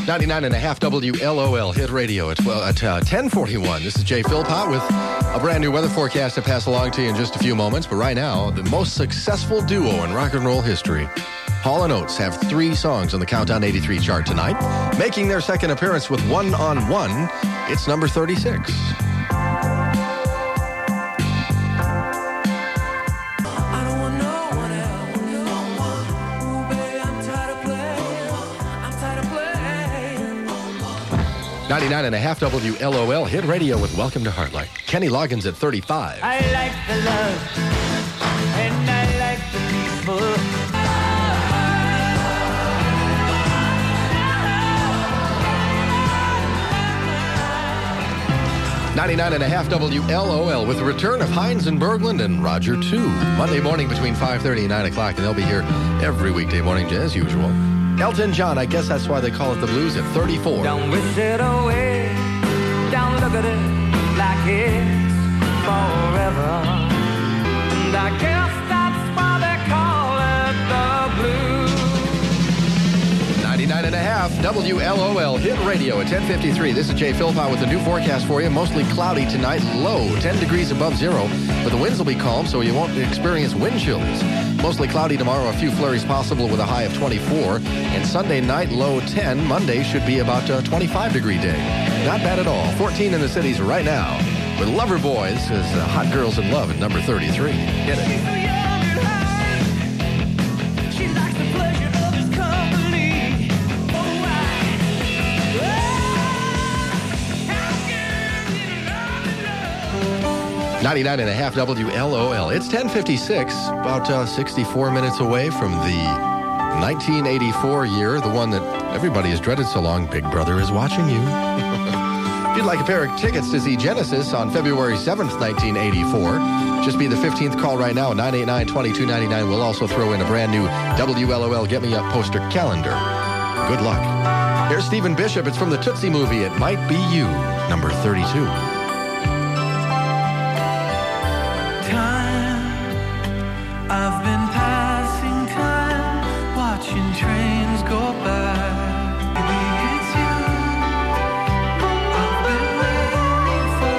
99.5 WLOL Hit Radio at 10:41. This is Jay Philpott with a brand new weather forecast to pass along to you in just a few moments. But right now, the most successful duo in rock and roll history. Hall & Oates have 3 songs on the Countdown 83 chart tonight. Making their second appearance with One on One, it's number 36. .5 WLOL Hit Radio with Welcome to Heartlight. Kenny Loggins at 35. I like the love, and I like the people. 99.5 WLOL with the return of Hines and Berglund and Roger 2. Monday morning between 5:30 and 9 o'clock, and they'll be here every weekday morning as usual. Elton John, I guess that's why they call it the blues, at 34. Don't wish it away, don't look at it like it's forever. And I guess that's why they call it the blues. 99.5 WLOL Hit Radio at 10:53. This is Jay Philpott with a new forecast for you. Mostly cloudy tonight, low 10 degrees above zero, but the winds will be calm, so you won't experience wind chills. Mostly cloudy tomorrow, a few flurries possible with a high of 24. And Sunday night, low 10. Monday should be about a 25-degree day. Not bad at all. 14 in the cities right now. With Lover Boys is Hot Girls in Love at number 33. Get it. She likes the pleasure of his company. Oh, 99.5 WLOL. It's 10:56, about 64 minutes away from the 1984 year, the one that everybody has dreaded so long. Big Brother is watching you. If you'd like a pair of tickets to see Genesis on February 7th, 1984, just be the 15th call right now, 989-2299. We'll also throw in a brand new WLOL Get Me Up poster calendar. Good luck. Here's Stephen Bishop. It's from the Tootsie movie. It Might Be You, number 32. I've been passing time, watching trains go by. Maybe it's you I've been waiting for.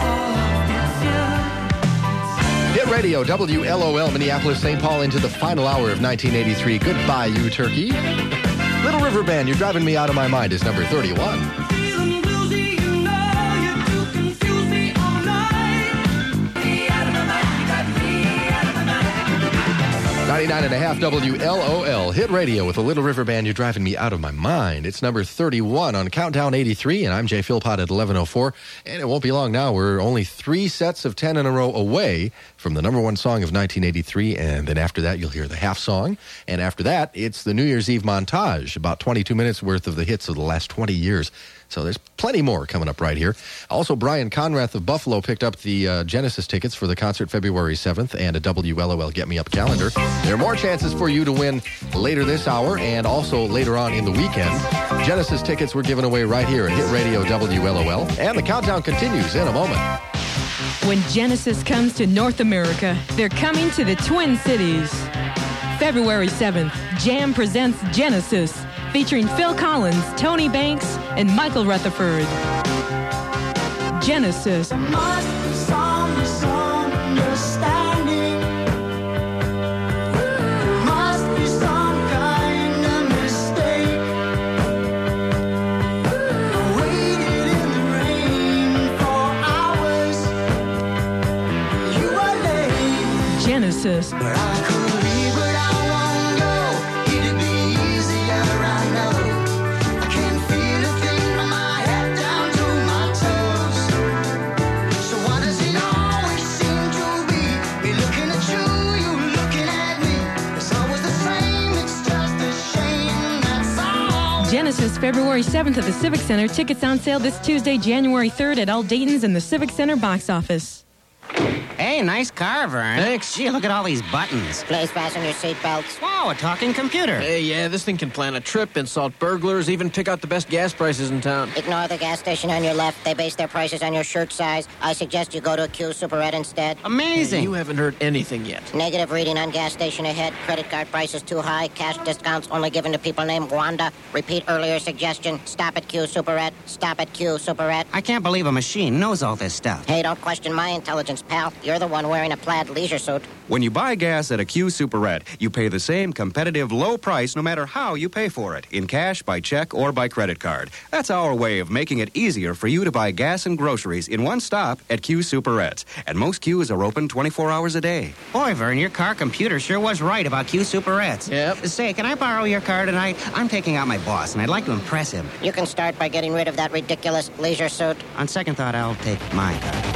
It's you. Hit Radio, WLOL, Minneapolis, St. Paul, into the final hour of 1983. Goodbye, you turkey. Little River Band, You're Driving Me Out of My Mind, is number 31. 99.5 WLOL Hit Radio with the Little River Band, You're Driving Me Out of My Mind. It's number 31 on Countdown 83, and I'm Jay Philpott at 11:04. And it won't be long now. We're only 3 sets of 10 in a row away from the number 1 song of 1983, and then after that, you'll hear the half song. And after that, it's the New Year's Eve montage, about 22 minutes worth of the hits of the last 20 years. So there's plenty more coming up right here. Also, Brian Conrath of Buffalo picked up the Genesis tickets for the concert February 7th and a WLOL Get Me Up calendar. There are more chances for you to win later this hour and also later on in the weekend. Genesis tickets were given away right here at Hit Radio WLOL. And the countdown continues in a moment. When Genesis comes to North America, they're coming to the Twin Cities. February 7th, Jam presents Genesis, featuring Phil Collins, Tony Banks, and Michael Rutherford. Genesis. There must be some misunderstanding. There must be some kind of mistake. I waited in the rain for hours. You were late. Genesis. But I could leave, but I won't go. It'd be easier, I know. I can't feel a thing from my head down to my toes. So why does it always seem to be looking at you, you looking at me? It's always the same, it's just a shame, that's all. Genesis, February 7th at the Civic Center. Tickets on sale this Tuesday, January 3rd at all Dayton's and the Civic Center box office. Hey, nice car, Vern. Thanks. Gee, look at all these buttons. Please fasten your seatbelts. Wow, a talking computer. Hey, yeah, this thing can plan a trip, insult burglars, even pick out the best gas prices in town. Ignore the gas station on your left. They base their prices on your shirt size. I suggest you go to a Q Superette instead. Amazing. You haven't heard anything yet. Negative reading on gas station ahead. Credit card prices too high. Cash discounts only given to people named Wanda. Repeat earlier suggestion. Stop at Q Superette. Stop at Q Superette. I can't believe a machine knows all this stuff. Hey, don't question my intelligence, pal. You're the one wearing a plaid leisure suit. When you buy gas at a Q Superette, you pay the same competitive low price no matter how you pay for it, in cash, by check, or by credit card. That's our way of making it easier for you to buy gas and groceries in one stop at Q Superettes. And most Qs are open 24 hours a day. Boy, Vern, your car computer sure was right about Q Superettes. Yep. Say, can I borrow your car tonight? I'm taking out my boss, and I'd like to impress him. You can start by getting rid of that ridiculous leisure suit. On second thought, I'll take my car.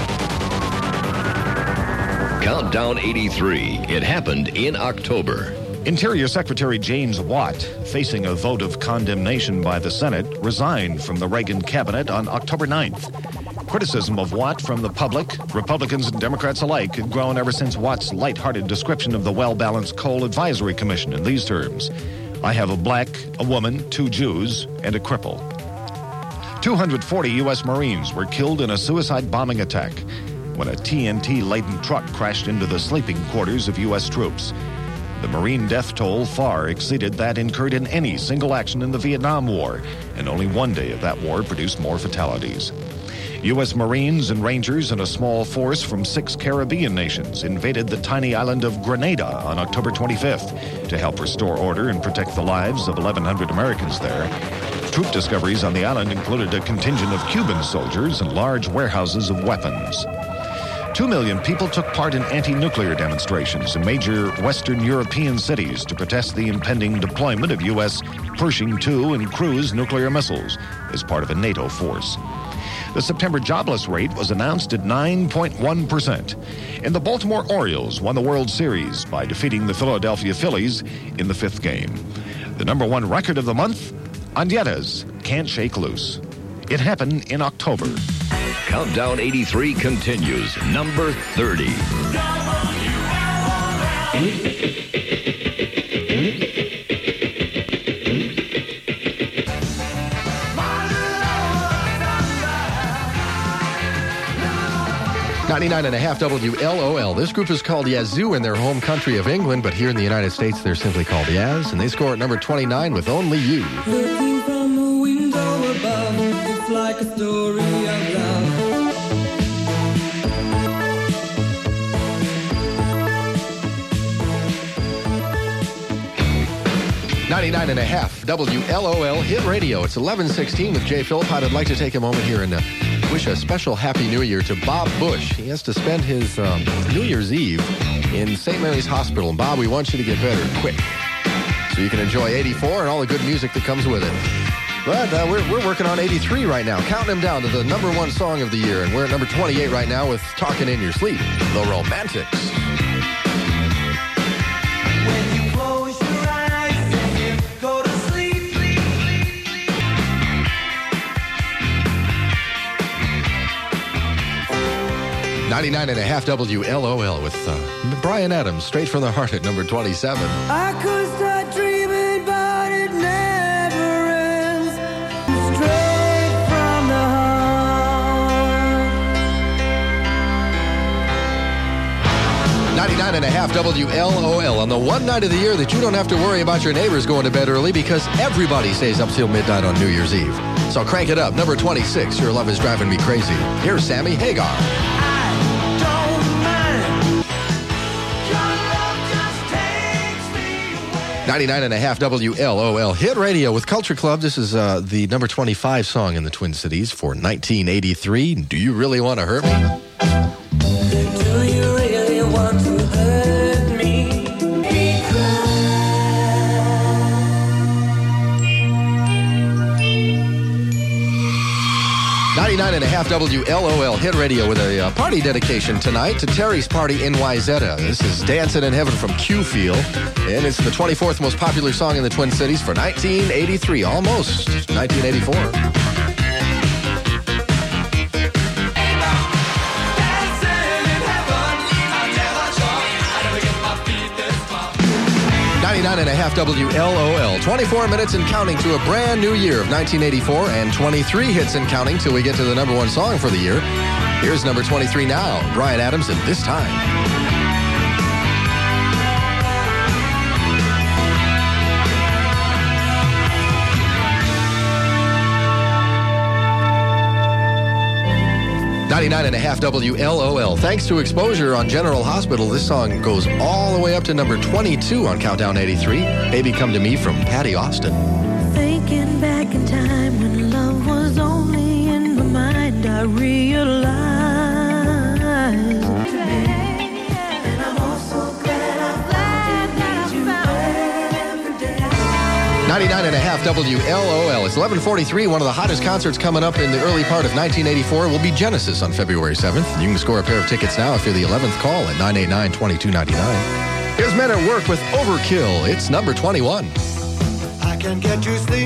Countdown 83. It happened in October. Interior Secretary James Watt, facing a vote of condemnation by the Senate, resigned from the Reagan cabinet on October 9th. Criticism of Watt from the public, Republicans and Democrats alike, had grown ever since Watt's lighthearted description of the Well-Balanced Coal Advisory Commission in these terms: I have a black, a woman, 2 Jews, and a cripple. 240 U.S. Marines were killed in a suicide bombing attack when a TNT-laden truck crashed into the sleeping quarters of U.S. troops. The Marine death toll far exceeded that incurred in any single action in the Vietnam War, and only one day of that war produced more fatalities. U.S. Marines and Rangers and a small force from 6 Caribbean nations invaded the tiny island of Grenada on October 25th to help restore order and protect the lives of 1,100 Americans there. Troop discoveries on the island included a contingent of Cuban soldiers and large warehouses of weapons. 2 million people took part in anti-nuclear demonstrations in major Western European cities to protest the impending deployment of U.S. Pershing II and cruise nuclear missiles as part of a NATO force. The September jobless rate was announced at 9.1%. And the Baltimore Orioles won the World Series by defeating the Philadelphia Phillies in the 5th game. The number 1 record of the month, Andietta's Can't Shake Loose. It happened in October. Countdown 83 continues. Number 30. .5 WLOL. This group is called Yazoo in their home country of England, but here in the United States, they're simply called Yaz, and they score at number 29 with Only You. Looking from a window above, it's like a story of love. 99.5 WLOL Hit Radio. It's 11:16 with Jay Philpott. I'd like to take a moment here and wish a special Happy New Year to Bob Bush. He has to spend his New Year's Eve in St. Mary's Hospital. And Bob, we want you to get better quick so you can enjoy 84 and all the good music that comes with it. But we're working on 83 right now, counting them down to the number 1 song of the year. And we're at number 28 right now with Talking in Your Sleep, The Romantics. When you close your eyes and you go to sleep, 99.5 WLOL with Bryan Adams, straight from the heart at number 27. I could start dreaming, but it never ends. Straight from the heart. 99.5 WLOL on the one night of the year that you don't have to worry about your neighbors going to bed early because everybody stays up till midnight on New Year's Eve. So crank it up. Number 26, Your Love Is Driving Me Crazy. Here's Sammy Hagar. 99.5 WLOL Hit Radio with Culture Club. This is the number 25 song in the Twin Cities for 1983. Do you really want to hurt me? Do you really want to hurt me? 99.5 WLOL Hit Radio with a party dedication tonight to Terry's Party in Wayzata. This is Dancing in Heaven from Q-Feel, and it's the 24th most popular song in the Twin Cities for 1983, almost 1984. 99.5 WLOL. 24 minutes and counting to a brand new year of 1984 and 23 hits and counting till we get to the number one song for the year. Here's number 23 now, Bryan Adams and This Time. 99.5 WLOL. Thanks to exposure on General Hospital, this song goes all the way up to number 22 on Countdown 83. Baby Come to Me from Patty Austin. Thinking back in time when love was only in my mind, I realized today, and I'm also glad I found you every day. 99.5 WLOL. It's 11:43. One of the hottest concerts coming up in the early part of 1984 will be Genesis on February 7th. You can score a pair of tickets now if you're the 11th call at 989-2299. Here's Men at Work with Overkill. It's number 21. I can't get to sleep.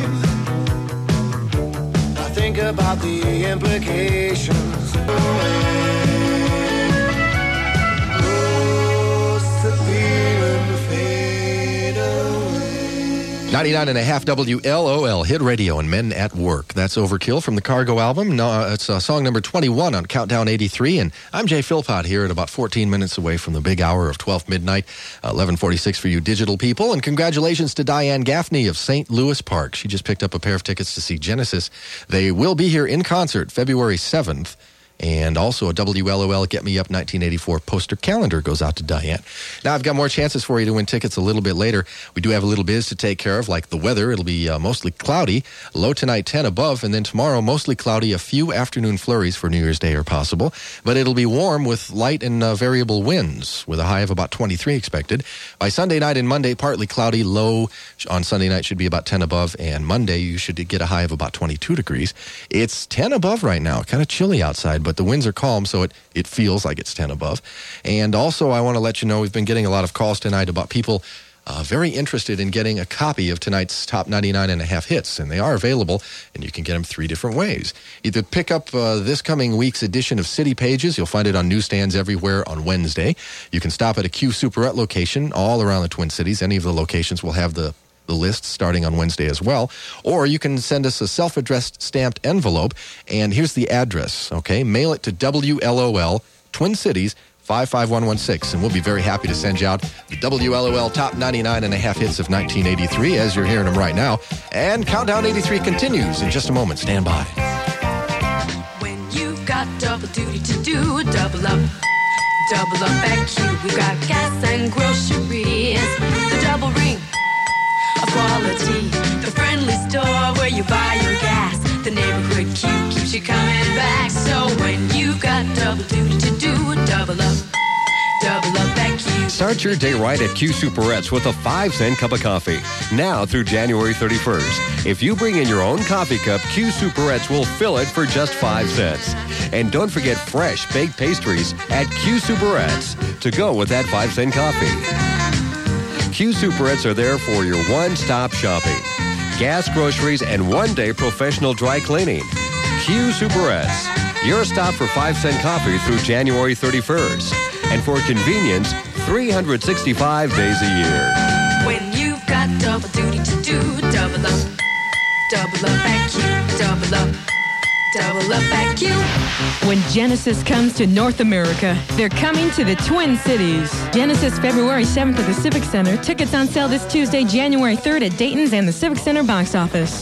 I think about the implications. Oh, severe and fade away. 99.5 WLOL. Hit radio and Men at Work. That's Overkill from the Cargo album. No, it's song number 21 on Countdown 83. And I'm Jay Philpott here at about 14 minutes away from the big hour of 12 midnight. 11:46 for you digital people. And congratulations to Diane Gaffney of St. Louis Park. She just picked up a pair of tickets to see Genesis. They will be here in concert February 7th. And also a WLOL Get Me Up 1984 poster calendar goes out to Diane. Now, I've got more chances for you to win tickets a little bit later. We do have a little biz to take care of, like the weather. It'll be mostly cloudy. Low tonight, 10 above. And then tomorrow, mostly cloudy. A few afternoon flurries for New Year's Day are possible. But it'll be warm with light and variable winds, with a high of about 23 expected. By Sunday night and Monday, partly cloudy. Low on Sunday night should be about 10 above. And Monday, you should get a high of about 22 degrees. It's 10 above right now. Kind of chilly outside, but the winds are calm, so it feels like it's 10 above. And also, I want to let you know, we've been getting a lot of calls tonight about people very interested in getting a copy of tonight's top 99.5 hits, and they are available, and you can get them 3 different ways. Either pick up this coming week's edition of City Pages. You'll find it on newsstands everywhere on Wednesday. You can stop at a Q Superette location all around the Twin Cities. Any of the locations will have the list starting on Wednesday as well. Or you can send us a self-addressed stamped envelope, and here's the address, okay? Mail it to WLOL, Twin Cities, 55116, and we'll be very happy to send you out the WLOL Top 99.5 Hits of 1983, as you're hearing them right now. And Countdown 83 continues in just a moment. Stand by. When you've got double duty to do, double up at Q. We've got gas and groceries, the double ring of quality, the friendly store where you buy your gas. The neighborhood Q keeps you coming back. So when you've got double duty to do, double up at Q. Start your day right at Q Superettes with a 5-cent cup of coffee. Now through January 31st. If you bring in your own coffee cup, Q Superettes will fill it for just 5 cents. And don't forget fresh baked pastries at Q Superettes to go with that 5-cent coffee. Q Superettes are there for your one-stop shopping. Gas, groceries, and one-day professional dry cleaning. Q Superettes, your stop for 5-cent coffee through January 31st. And for convenience, 365 days a year. When you've got double duty to do, double up at Q, double up at Q. When Genesis comes to North America, they're coming to the Twin Cities. Genesis February 7th at the Civic Center. Tickets on sale this Tuesday, January 3rd at Dayton's and the Civic Center box office.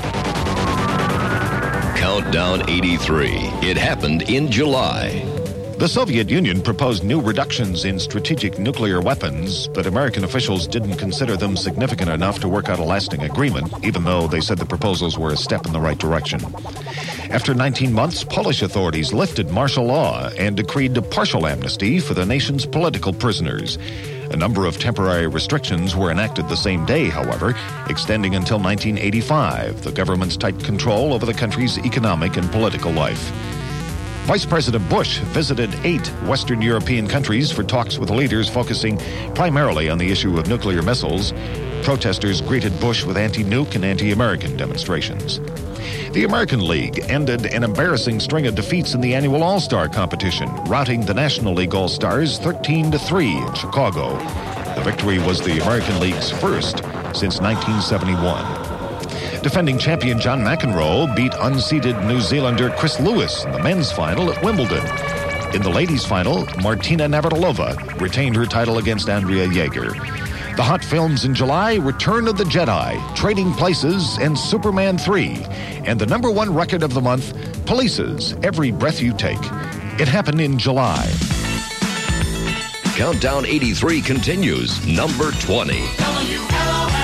Countdown 83. It happened in July. The Soviet Union proposed new reductions in strategic nuclear weapons, but American officials didn't consider them significant enough to work out a lasting agreement, even though they said the proposals were a step in the right direction. After 19 months, Polish authorities lifted martial law and decreed a partial amnesty for the nation's political prisoners. A number of temporary restrictions were enacted the same day, however, extending until 1985, the government's tight control over the country's economic and political life. Vice President Bush visited 8 Western European countries for talks with leaders focusing primarily on the issue of nuclear missiles. Protesters greeted Bush with anti-nuke and anti-American demonstrations. The American League ended an embarrassing string of defeats in the annual All-Star competition, routing the National League All-Stars 13-3 in Chicago. The victory was the American League's first since 1971. Defending champion John McEnroe beat unseeded New Zealander Chris Lewis in the men's final at Wimbledon. In the ladies' final, Martina Navratilova retained her title against Andrea Jaeger. The hot films in July, Return of the Jedi, Trading Places, and Superman 3. And the number one record of the month, Police's Every Breath You Take. It happened in July. Countdown 83 continues. Number 20. WLOL.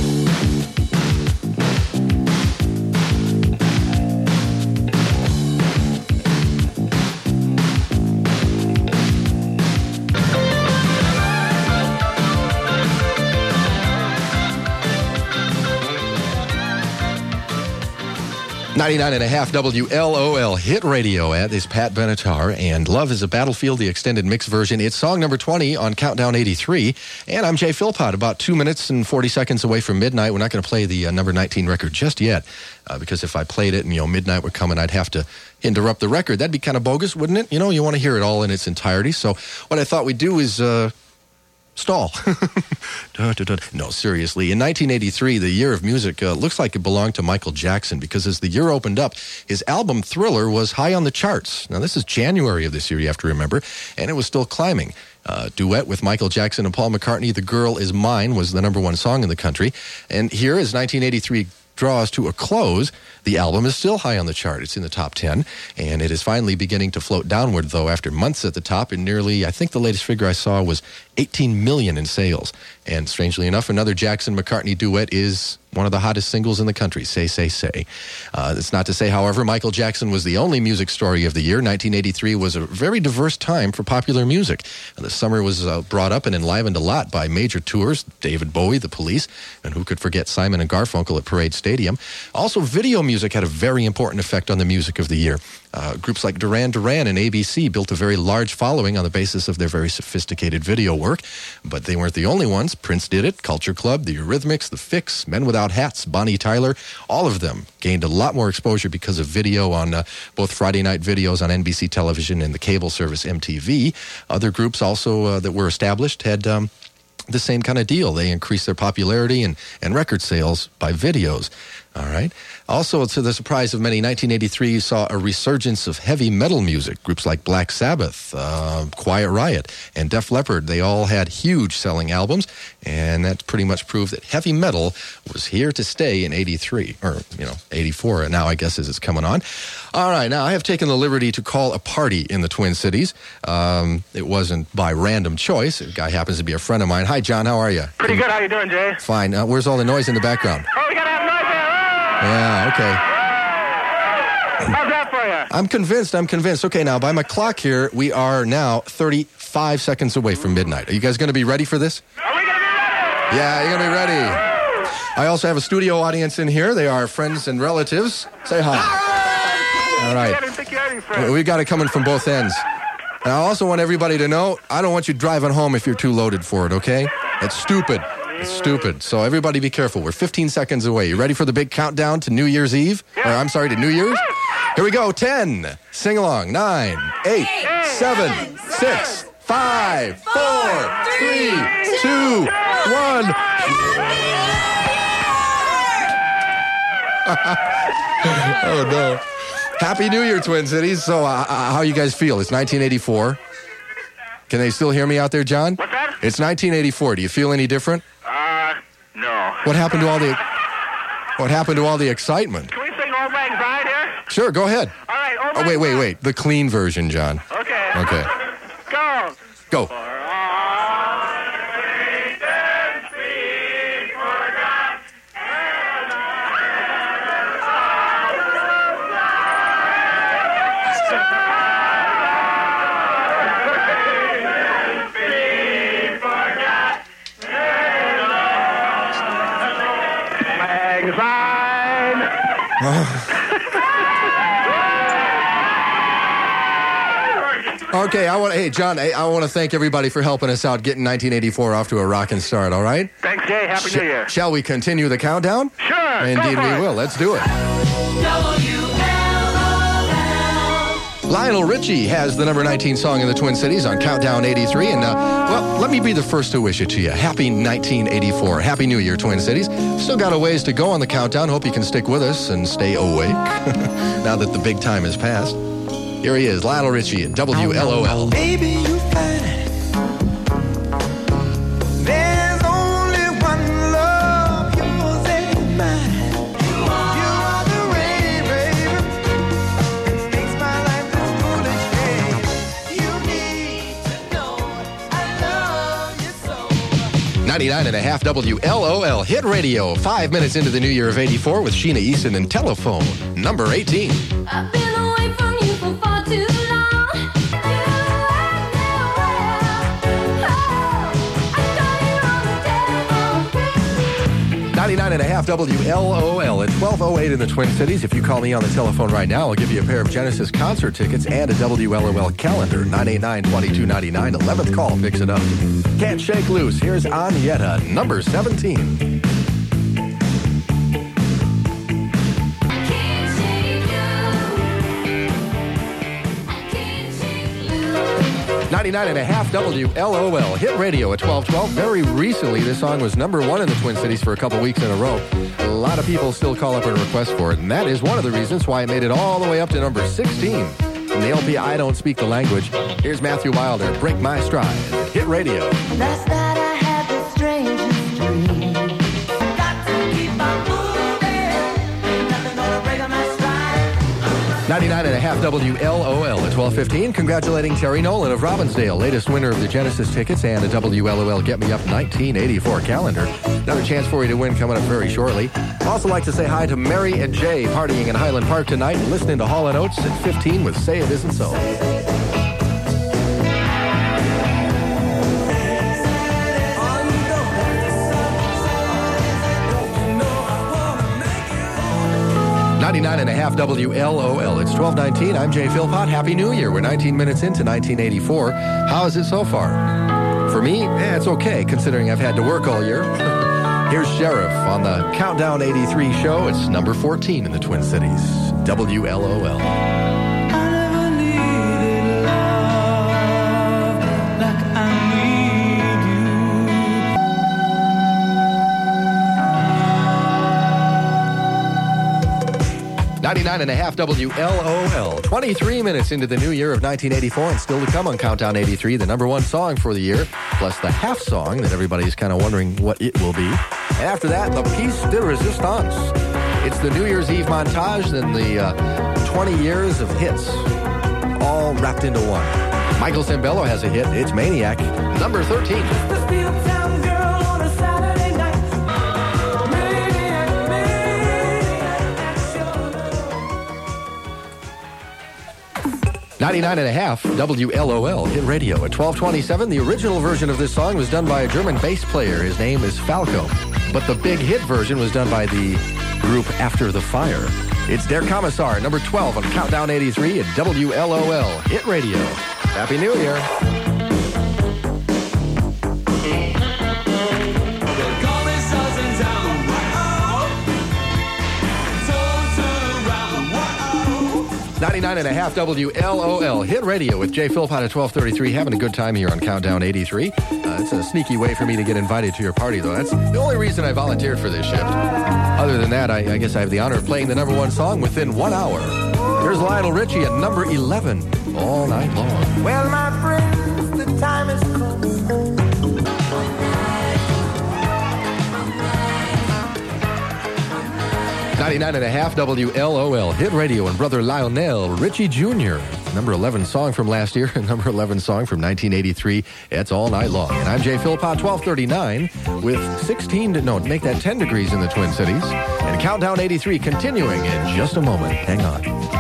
99.5 WLOL Hit Radio at is Pat Benatar, and Love is a Battlefield, the extended mix version. It's song number 20 on Countdown 83, and I'm Jay Philpott, about 2 minutes and 40 seconds away from midnight. We're not going to play the number 19 record just yet, because if I played it and, midnight would come and I'd have to interrupt the record. That'd be kind of bogus, wouldn't it? You want to hear it all in its entirety. So what I thought we'd do is stall. No, seriously. In 1983, the year of music looks like it belonged to Michael Jackson, because as the year opened up, his album Thriller was high on the charts. Now, this is January of this year, you have to remember, and it was still climbing. Duet with Michael Jackson and Paul McCartney, The Girl Is Mine, was the number one song in the country. And here, as 1983 draws to a close, the album is still high on the chart. It's in the top 10, and it is finally beginning to float downward, though, after months at the top, and nearly, I think the latest figure I saw was 18 million in sales. And strangely enough, another Jackson-McCartney duet is one of the hottest singles in the country, Say, Say, Say. It's not to say, however, Michael Jackson was the only music story of the year. 1983 was a very diverse time for popular music. The summer was brought up and enlivened a lot by major tours, David Bowie, The Police, and who could forget Simon and Garfunkel at Parade Stadium. Also, video music had a very important effect on the music of the year. Groups like Duran Duran and ABC built a very large following on the basis of their very sophisticated video work, but they weren't the only ones. Prince did it, Culture Club, the Eurythmics, the Fix, Men Without Hats, Bonnie Tyler, all of them gained a lot more exposure because of video on both Friday night videos on NBC television and the cable service MTV. Other groups also that were established had the same kind of deal. They increased their popularity and record sales by videos. All right. Also, to the surprise of many, 1983 saw a resurgence of heavy metal music. Groups like Black Sabbath, Quiet Riot, and Def Leppard, they all had huge selling albums, and that pretty much proved that heavy metal was here to stay in 83, or, 84, now I guess as it's coming on. All right, now I have taken the liberty to call a party in the Twin Cities. It wasn't by random choice. The guy happens to be a friend of mine. Hi, John, how are you? Pretty good. How you doing, Jay? Fine. Where's all the noise in the background? Oh, we gotta have noise there. Yeah, okay. How's that for you? I'm convinced. Okay, now, by my clock here, we are now 35 seconds away from midnight. Are you guys going to be ready for this? Are we going to be ready? Yeah, you're going to be ready. I also have a studio audience in here. They are friends and relatives. Say hi. All right. I didn't think you had any friends. We got it coming from both ends. And I also want everybody to know, I don't want you driving home if you're too loaded for it, okay? It's stupid. It's stupid. So everybody be careful. We're 15 seconds away. You ready for the big countdown to New Year's Eve? Yeah. Or, I'm sorry, to New Year's? Here we go. 10. Sing along. 9, 8, 7, 6, 5, 4, 3, 2, 1. Oh, no. Happy New Year, Twin Cities. So how you guys feel? It's 1984. Can they still hear me out there, John? What's that? It's 1984. Do you feel any different? No. What happened to all the excitement? Can we sing Old Lang Syne here? Sure, go ahead. All right, Old Oh, Lang Syne. wait. The clean version, John. Okay. Okay. Go. Go. Okay, hey, John, I want to thank everybody for helping us out getting 1984 off to a rocking start, all right? Thanks, Jay. Happy New Year. Shall we continue the countdown? Sure. Indeed we will. Let's do it. WLOL. Lionel Richie has the number 19 song in the Twin Cities on Countdown 83. And, well, let me be the first to wish it to you. Happy 1984. Happy New Year, Twin Cities. Still got a ways to go on the countdown. Hope you can stick with us and stay awake now that the big time has passed. Here he is, Lionel Richie at WLOL. Baby, you find there's only one love, yours and mine. You are the rain, baby. It makes my life this foolish. Hey, you need to know I love you so. 99.5 WLOL Hit Radio. 5 minutes into the new year of 84 with Sheena Easton and Telephone, number 18. I've been away from you for far too long. 99.5 WLOL at 12:08 in the Twin Cities. If you call me on the telephone right now, I'll give you a pair of Genesis concert tickets and a WLOL calendar. 989-2299. 11th call picks it up. Can't Shake Loose. Here's Anietta, number 17. 99.5 WLOL Hit Radio at 12:12. Very recently, this song was number 1 in the Twin Cities for a couple weeks in a row. A lot of people still call up and request for it, and that is one of the reasons why it made it all the way up to number 16. From the LP I Don't Speak the Language, here's Matthew Wilder, Break My Stride, Hit Radio. Last night I had the strangest dream. Got to keep on moving. Ain't nothing gonna break my stride. 99.5 WLOL at 12:15. Congratulating Terry Nolan of Robbinsdale, latest winner of the Genesis tickets and a WLOL Get Me Up 1984 calendar. Another chance for you to win coming up very shortly. I'd also like to say hi to Mary and Jay partying in Highland Park tonight and listening to Hall & Oates at 15 with Say It Isn't So. .5 WLOL. It's 12:19. I'm Jay Philpott. Happy New Year. We're 19 minutes into 1984. How is it so far? For me, it's okay, considering I've had to work all year. Here's Sheriff on the Countdown 83 show. It's number 14 in the Twin Cities. WLOL. 99.5 WLOL. 23 minutes into the new year of 1984 and still to come on Countdown 83, the number 1 song for the year, plus the half song that everybody's kind of wondering what it will be. And after that, the Piece de Resistance. It's the New Year's Eve montage and the 20 years of hits, all wrapped into one. Michael Sembello has a hit. It's Maniac, number 13. 99.5 WLOL Hit Radio at 12:27. The original version of this song was done by a German bass player. His name is Falco. But the big hit version was done by the group After the Fire. It's Der Kommissar, number 12 on Countdown 83 at WLOL Hit Radio. Happy New Year. .5 WLOL Hit Radio with Jay Philpott at 12:33. Having a good time here on Countdown 83. It's a sneaky way for me to get invited to your party, though. That's the only reason I volunteered for this shift. Other than that, I guess I have the honor of playing the number 1 song within 1 hour. Here's Lionel Richie at number 11 all night long. Well, my friends, the time has come. 99.5 WLOL Hit Radio and Brother Lionel Richie Jr. Number 11 song from last year and number 11 song from 1983. It's all night long. And I'm Jay Philpott, 12:39 with make that 10 degrees in the Twin Cities. And Countdown 83 continuing in just a moment. Hang on.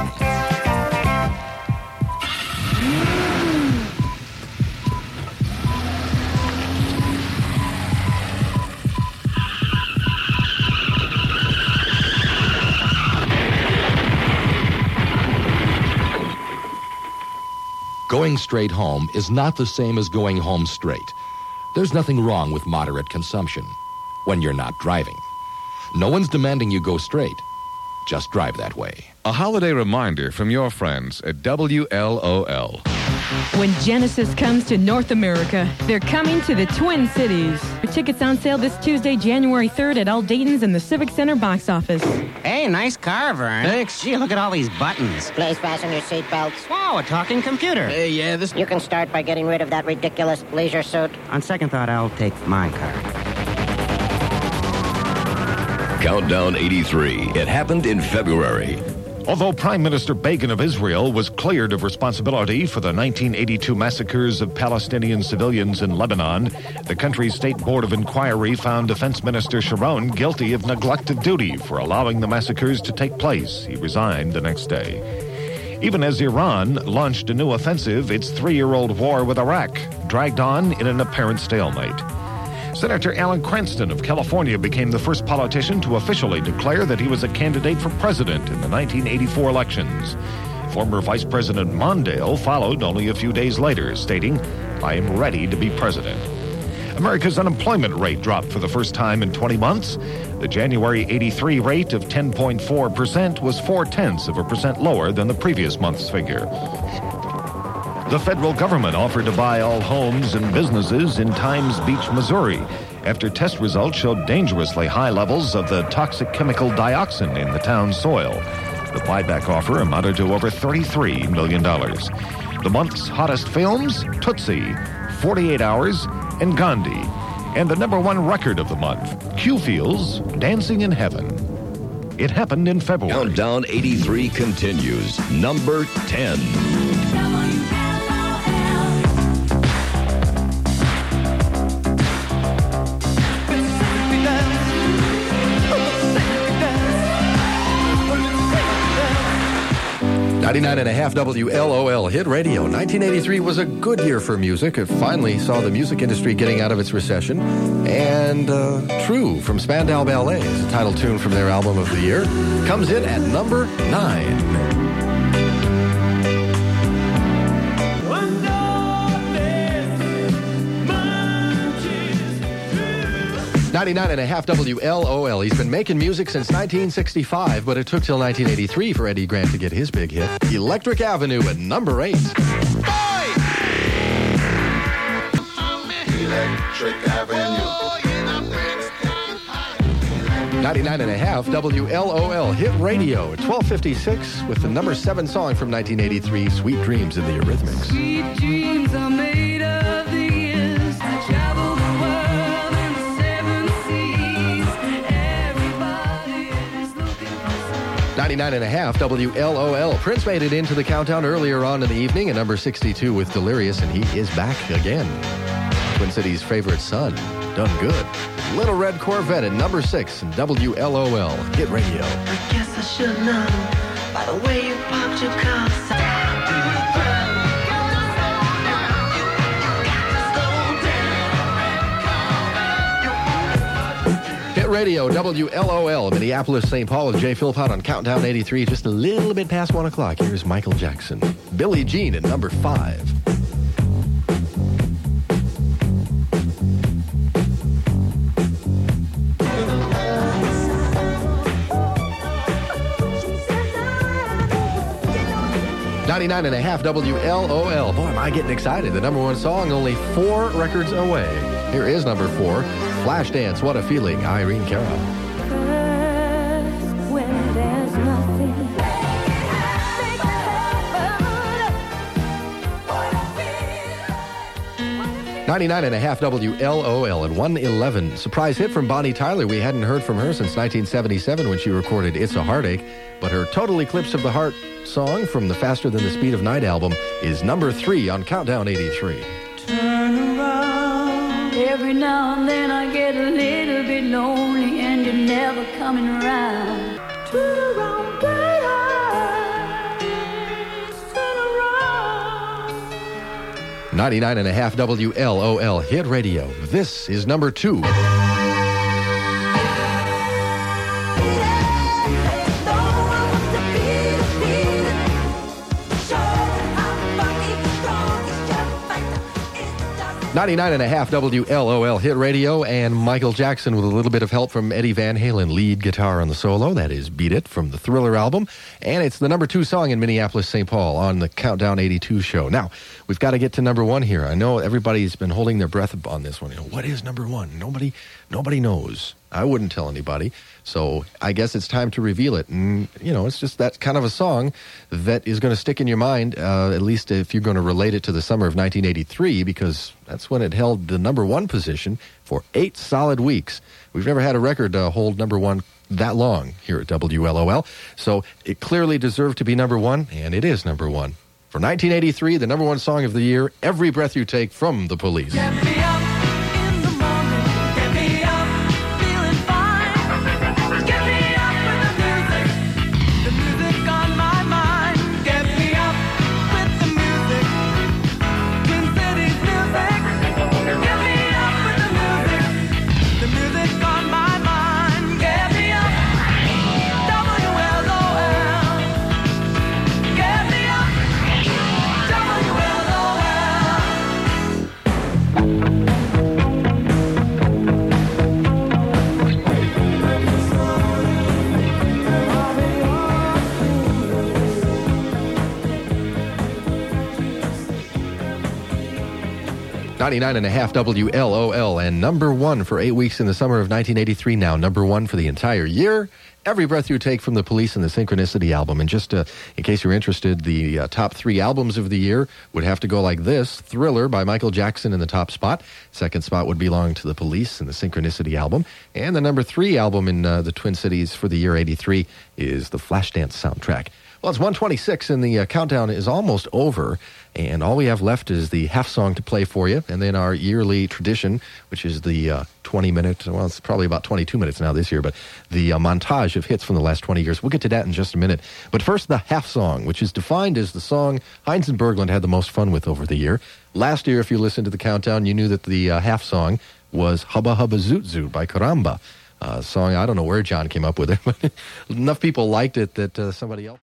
Going straight home is not the same as going home straight. There's nothing wrong with moderate consumption when you're not driving. No one's demanding you go straight. just drive that way. A holiday reminder from your friends at WLOL. When Genesis comes to North America, they're coming to the Twin Cities. Tickets on sale this Tuesday, January 3rd at all Dayton's and the Civic Center box office. Hey, nice car, Vern. Thanks. Gee, look at all these buttons. Please fasten your seatbelts. Wow, a talking computer. Hey, yeah, this... You can start by getting rid of that ridiculous leisure suit. On second thought, I'll take my car. Countdown 83. It happened in February. Although Prime Minister Begin of Israel was cleared of responsibility for the 1982 massacres of Palestinian civilians in Lebanon, the country's State Board of Inquiry found Defense Minister Sharon guilty of neglect of duty for allowing the massacres to take place. He resigned the next day. Even as Iran launched a new offensive, its 3-year-old war with Iraq dragged on in an apparent stalemate. Senator Alan Cranston of California became the first politician to officially declare that he was a candidate for president in the 1984 elections. Former Vice President Mondale followed only a few days later, stating, "I am ready to be president." America's unemployment rate dropped for the first time in 20 months. The January 83 rate of 10.4% was 0.4% lower than the previous month's figure. The federal government offered to buy all homes and businesses in Times Beach, Missouri, after test results showed dangerously high levels of the toxic chemical dioxin in the town's soil. The buyback offer amounted to over $33 million. The month's hottest films, Tootsie, 48 Hours, and Gandhi. And the number one record of the month, Q-Feels, Dancing in Heaven. It happened in February. Countdown 83 continues. Number 10. 99.5 WLOL Hit Radio. 1983 was a good year for music. It finally saw the music industry getting out of its recession. And True from Spandau Ballet is the title tune from their album of the year. Comes in at number 9. 99.5 WLOL. He's been making music since 1965, but it took till 1983 for Eddie Grant to get his big hit. Electric Avenue at number 8. Electric Avenue. 99.5 WLOL Hit Radio at 1256 with the number 7 song from 1983, Sweet Dreams in the Eurythmics. Sweet dreams are made of these. I travel the world in the 7 seas. Everybody is looking for 99.5 WLOL. Prince made it into the countdown earlier on in the evening at number 62 with Delirious, and he is back again. Twin Cities' favorite son, done good. Little Red Corvette at number 6 in WLOL Hit Radio. I guess I should know by the way you popped your car. Hit Radio, WLOL, Minneapolis, St. Paul with Jay Philpott on Countdown 83, just a little bit past 1 o'clock. Here's Michael Jackson. Billie Jean at number 5. 99.5 WLOL. Boy, am I getting excited. The number 1 song, only 4 records away. Here is number 4, Flashdance, What a Feeling, Irene Cara. When there's nothing. 99.5 WLOL at 111. Surprise hit from Bonnie Tyler. We hadn't heard from her since 1977 when she recorded It's a Heartache, but her Total Eclipse of the Heart song from the Faster Than the Speed of Night album is number 3 on Countdown 83. Turn around. Every now and then I get a little bit lonely and you're never coming around. Turn around, baby. Turn around. 99.5 WLOL Hit Radio. This is number 2. 99.5 WLOL Hit Radio, and Michael Jackson with a little bit of help from Eddie Van Halen, lead guitar on the solo. That is Beat It from the Thriller album. And it's the number 2 song in Minneapolis, St. Paul on the Countdown 82 show. Now, we've got to get to number 1 here. I know everybody's been holding their breath on this one. You know, what is number 1? Nobody knows. I wouldn't tell anybody. So I guess it's time to reveal it. And, you know, it's just that kind of a song that is going to stick in your mind, at least if you're going to relate it to the summer of 1983, because that's when it held the number 1 position for 8 solid weeks. We've never had a record hold number 1 that long here at WLOL. So it clearly deserved to be number 1, and it is number 1. For 1983, the number 1 song of the year, Every Breath You Take from The Police. Get me up in the morning, get me up feeling fine. Get me up with the music on my mind. Get me up with the music, Twin Cities music. Get me up with the music on my mind. Get me up, WLOL. Get me up, WLOL. 99.5 WLOL, and number 1 for 8 weeks in the summer of 1983. Now number 1 for the entire year. Every Breath You Take from the Police and the Synchronicity album. And just in case you're interested, the top 3 albums of the year would have to go like this. Thriller by Michael Jackson in the top spot. Second spot would belong to the Police and the Synchronicity album. And the number 3 album in the Twin Cities for the year 83 is the Flashdance soundtrack. Well, it's 1:26 and the countdown is almost over, and all we have left is the half song to play for you, and then our yearly tradition, which is the 20-minute, well, it's probably about 22 minutes now this year, but the montage of hits from the last 20 years. We'll get to that in just a minute. But first, the half song, which is defined as the song Heinz and Berglund had the most fun with over the year. Last year, if you listened to the countdown, you knew that the half song was Hubba Hubba Zoot Zoot by Caramba. Song, I don't know where John came up with it, but enough people liked it that somebody else